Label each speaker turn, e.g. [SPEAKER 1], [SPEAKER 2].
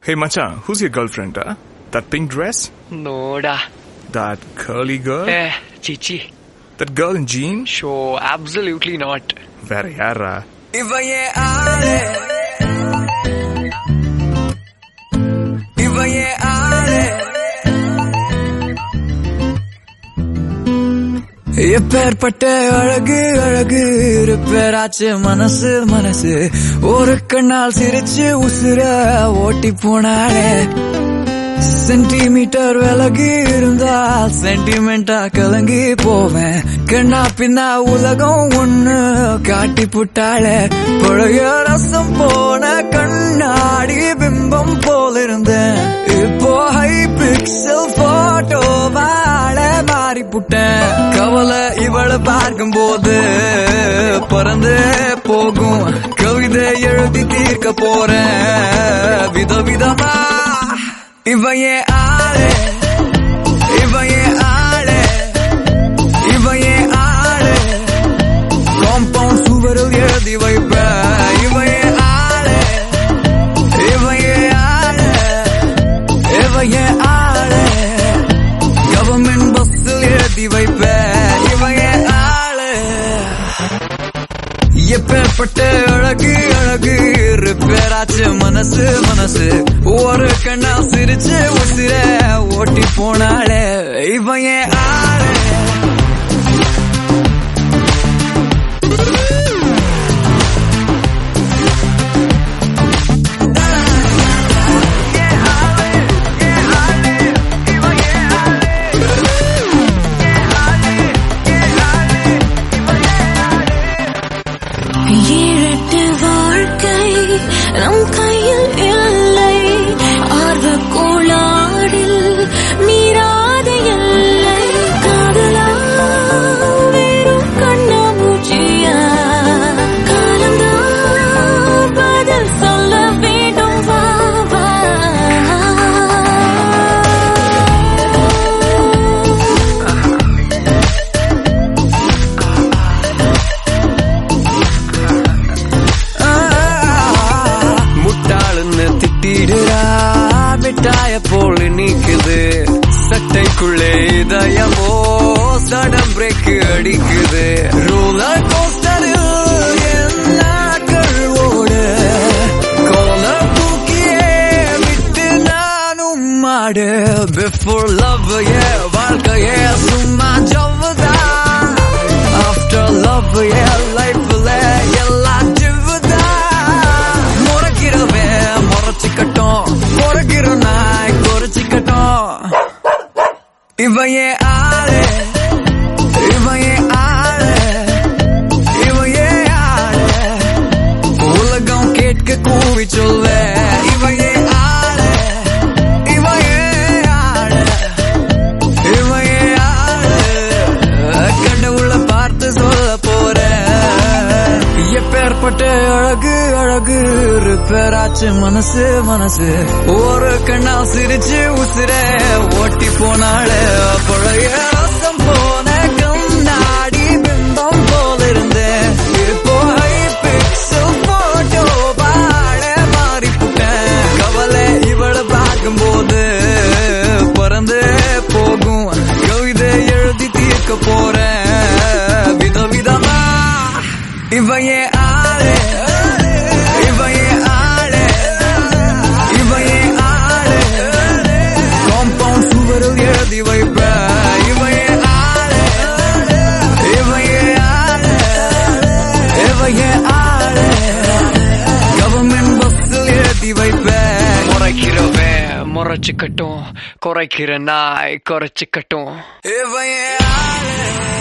[SPEAKER 1] Hey Machan, who's your girlfriend, huh? That pink dress?
[SPEAKER 2] No da.
[SPEAKER 1] That curly girl?
[SPEAKER 2] Chichi.
[SPEAKER 1] That girl in jeans?
[SPEAKER 2] Sure, absolutely not.
[SPEAKER 1] Very yara.
[SPEAKER 3] எப்பேற்பட்ட அழகு அழகு இருப்பேராச்சு மனசு மனசு ஒரு கண்ணால் சிரிச்சு உசுர ஓட்டி போனாளே சென்டிமீட்டர் விலகி இருந்தால் சென்டிமெண்டா கலங்கி போவேன் கண்ணா பின்னா உலகம் ஒண்ணு காட்டி புட்டாளே பழைய ரசம் போன கண்ணாடி பிம்பம் போல இருந்தேன் இப்போ ஹை பிக்சல் போட்டோ வாழ மாறி புட்டேன் கவலை இவளை பார்க்கும் போது பறந்து போகும் கவிதை எழுதி தீர்க்க போறேன் விதவிதமா இவன் ஏன் ஆளே இவன் ஏன் ஆளே இவன் ஏன் ஆளே காம்பவுண்ட் சுவரில் எழுதி வைப்பேன் இவன் ஏன் ஆளே இவன் ஏன் ஆளே இவன் ஏன் ஆளே கவர்மெண்ட் பஸ்ஸில் எழுதி வைப்பேன் இவன் ஏன் ஆளே எப்பேற்பட்ட அழகு அழகு இருப்பேராச்சு மனசு மனசு ஒரு கண்ணா சிரிச்சு உசிர ஓட்டி போனாளே இவன் ஏன் ஆளே
[SPEAKER 4] நம் கையில் இல்லை ஆர்வ கோளாறில் மீறாத எல்லை காதலா வெறும் கண்ணாமூச்சியா காலம்தான் பதில் சொல்ல வேண்டும் வா வா
[SPEAKER 3] மிட்டாய போல் நீக்குது சட்டைக்குள்ளே இதயமோ சடம் பிரேக் அடிக்குது ரோலர் கோஸ்டரில் நாட்கள் ஓட கோல தூக்கியே விட்டு நானும் மாடு பிஃபோர் லவ் வாழ்க்கையே சும்மா ஜவ்வுதான் ஆஃப்டர் லவ் லைஃப்ல எல்லாம் ஜிவ்வுதான் முறைக்கிறவே முறைச்சிக்கட்டும் முறைக்கிற நாய் குறைச்சிக்கட்டும் இவன் ஏன் ஆளே இவன் ஏன் ஆளே இவன் ஏன் ஆளே உலகம் கேட்க கூவி சொல்வேன் இவன் ஏன் ஆளே இவன் ஏன் ஆளே இவன் ஏன் ஆளே கடவுளை பார்த்து சொல்ல போறேன் எப்பேற்பட்ட அழகு அழகு இருப்பேராச்சு மனசு மனசு ஒரு கண்ணா சிரிச்சு உசிர ஓட்டி போனாளே பழைய ரசம் போன கண்ணாடி பிம்பம் போல இருந்தேன் இப்போ ஹை பிக்சல் போட்டோ வாழ மாறி புட்டேன் கவலை இவளை பார்க்கும் போது பறந்து போகும் கவிதை எழுதி தீர்க்க போறேன் விதவிதமா இவன் ஏன் ஆளே இவன் ஏன் ஆளே இவன் ஏன் ஆளே காம்பவுண்ட் சுவரில் எழுதி வைப்பேன் இவன் ஏன் ஆளே இவன் ஏன் ஆளே இவன் ஏன் ஆளே கவர்மெண்ட் பஸ்ஸில் எழுதி வைப்பேன்
[SPEAKER 2] முறைக்கிறவன் முறைச்சிக்கட்டும் குறைக்கிற நாய் குறைச்சிக்கட்டும்
[SPEAKER 3] இவன் ஏன் ஆளே